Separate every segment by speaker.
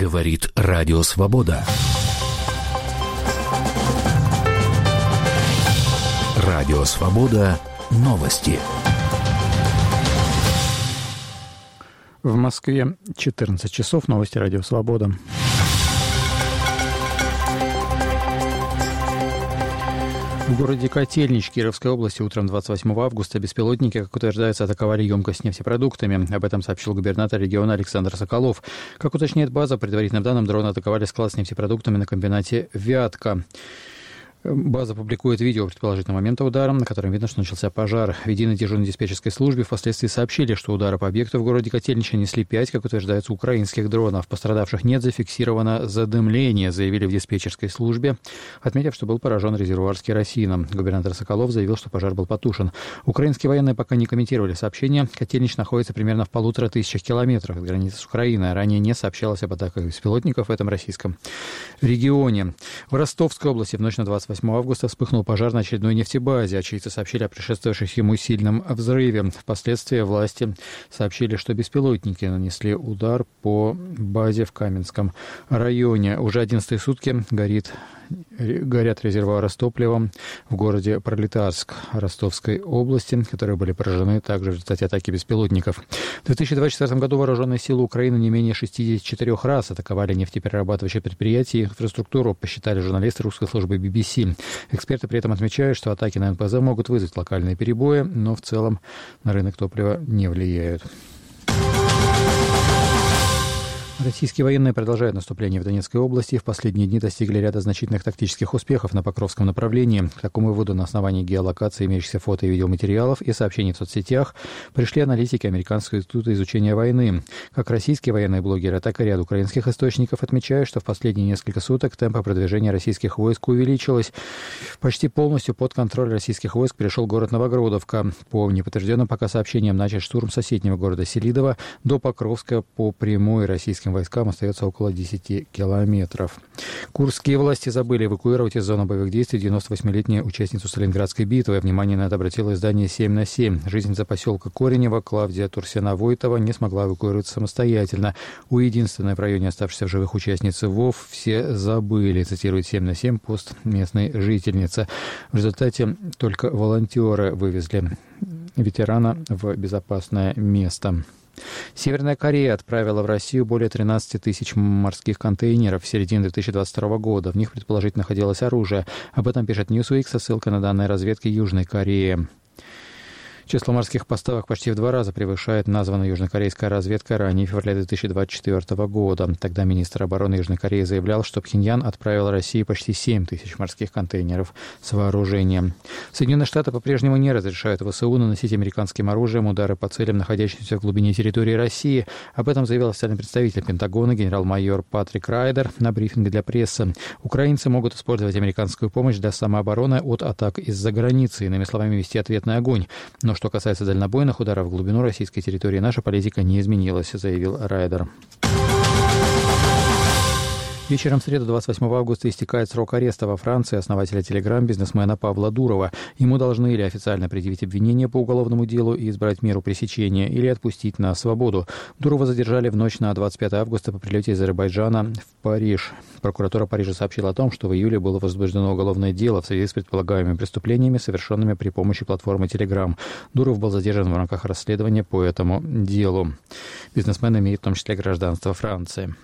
Speaker 1: Говорит Радио Свобода. Радио Свобода. Новости.
Speaker 2: В Москве 14 часов. Новости Радио Свобода. В городе Котельнич Кировской области утром 28 августа беспилотники, как утверждается, атаковали емкость с нефтепродуктами. Об этом сообщил губернатор региона Александр Соколов. Как уточняет база, по предварительным данным, дроны атаковали склад с нефтепродуктами на комбинате «Вятка». База публикует видео предположительного момента удара, на котором видно, что начался пожар. В единой дежурной диспетчерской службе впоследствии сообщили, что удары по объекту в городе Котельнич несли 5, как утверждается, украинских дронов. Пострадавших нет, зафиксировано задымление, заявили в диспетчерской службе, отметив, что был поражен резервуар с керосином. Губернатор Соколов заявил, что пожар был потушен. Украинские военные пока не комментировали сообщение. Котельнич находится примерно в 1500 километрах от границы с Украиной. Ранее не сообщалось об атаках беспилотников в этом российском регионе. В Ростовской области в ночь на 28 августа вспыхнул пожар на очередной нефтебазе. Очевидцы сообщили о предшествовавшем ему сильном взрыве. Впоследствии власти сообщили, что беспилотники нанесли удар по базе в Каменском районе. Уже 11-е сутки горят резервуары с топливом в городе Пролетарск Ростовской области, которые были поражены также в результате атаки беспилотников. В 2024 году вооруженные силы Украины не менее 64 раз атаковали нефтеперерабатывающие предприятия и инфраструктуру, посчитали журналисты русской службы BBC. Эксперты при этом отмечают, что атаки на НПЗ могут вызвать локальные перебои, но в целом на рынок топлива не влияют. Российские военные продолжают наступление в Донецкой области и в последние дни достигли ряда значительных тактических успехов на Покровском направлении. К такому выводу на основании геолокации имеющихся фото и видеоматериалов и сообщений в соцсетях пришли аналитики Американского института изучения войны. Как российские военные блогеры, так и ряд украинских источников отмечают, что в последние несколько суток темп продвижения российских войск увеличилось. Почти полностью под контроль российских войск перешел город Новогродовка. По неподтвержденным пока сообщениям, начат штурм соседнего города Селидово. До Покровска по прямой российским войскам остается около 10 километров. Курские власти забыли эвакуировать из зоны боевых действий 98-летнюю участницу Сталинградской битвы. Внимание на это обратило издание «7/7». Жительница поселка Коренево Клавдия Турсина-Войтова не смогла эвакуироваться самостоятельно. У единственной в районе оставшейся в живых участницы ВОВ все забыли, цитирует «7/7» пост местной жительницы. В результате только волонтеры вывезли ветерана в безопасное место. Северная Корея отправила в Россию более 13 тысяч морских контейнеров в середине 2022 года. В них, предположительно, находилось оружие. Об этом пишет Newsweek со ссылкой на данные разведки Южной Кореи. Число морских поставок почти в 2 раза превышает названная южнокорейская разведка ранее, в феврале 2024 года. Тогда министр обороны Южной Кореи заявлял, что Пхеньян отправил России почти 7 тысяч морских контейнеров с вооружением. Соединенные Штаты по-прежнему не разрешают ВСУ наносить американским оружием удары по целям, находящимся в глубине территории России. Об этом заявил официальный представитель Пентагона генерал-майор Патрик Райдер на брифинге для прессы. Украинцы могут использовать американскую помощь для самообороны от атак из-за границы, иными словами, вести ответный огонь. Но что касается дальнобойных ударов в глубину российской территории, наша политика не изменилась, заявил Райдер. Вечером в среду 28 августа истекает срок ареста во Франции основателя Telegram бизнесмена Павла Дурова. Ему должны или официально предъявить обвинение по уголовному делу и избрать меру пресечения, или отпустить на свободу. Дурова задержали в ночь на 25 августа по прилете из Азербайджана в Париж. Прокуратура Парижа сообщила о том, что в июле было возбуждено уголовное дело в связи с предполагаемыми преступлениями, совершенными при помощи платформы Telegram. Дуров был задержан в рамках расследования по этому делу. Бизнесмен имеет в том числе гражданство Франции.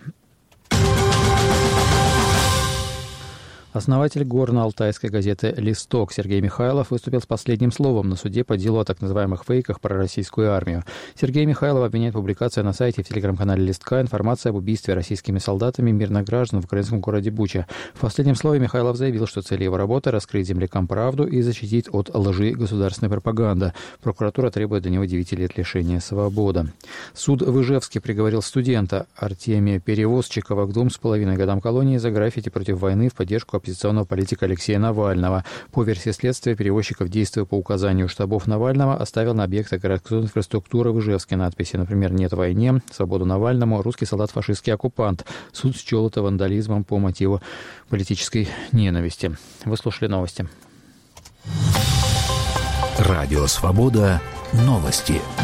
Speaker 2: Основатель горно-алтайской газеты «Листок» Сергей Михайлов выступил с последним словом на суде по делу о так называемых фейках про российскую армию. Сергей Михайлов обвиняет публикацию на сайте и в телеграм-канале «Листка» информации об убийстве российскими солдатами мирных граждан в украинском городе Буча. В последнем слове Михайлов заявил, что цель его работы – раскрыть землякам правду и защитить от лжи государственной пропаганды. Прокуратура требует для него 9 лет лишения свободы. Суд в Ижевске приговорил студента Артемия Перевозчикова к 2,5 годам колонии за граффити против войны в поддержку оппозиционного политика Алексея Навального. По версии следствия, перевозчиков, действуя по указанию штабов Навального, оставил на объектах городской инфраструктуры в Ижевске надписи, например, «Нет войне», «Свободу Навальному», «Русский солдат, фашистский оккупант». Суд счел это вандализмом по мотиву политической ненависти. Вы слушали новости.
Speaker 1: Радио «Свобода». Новости.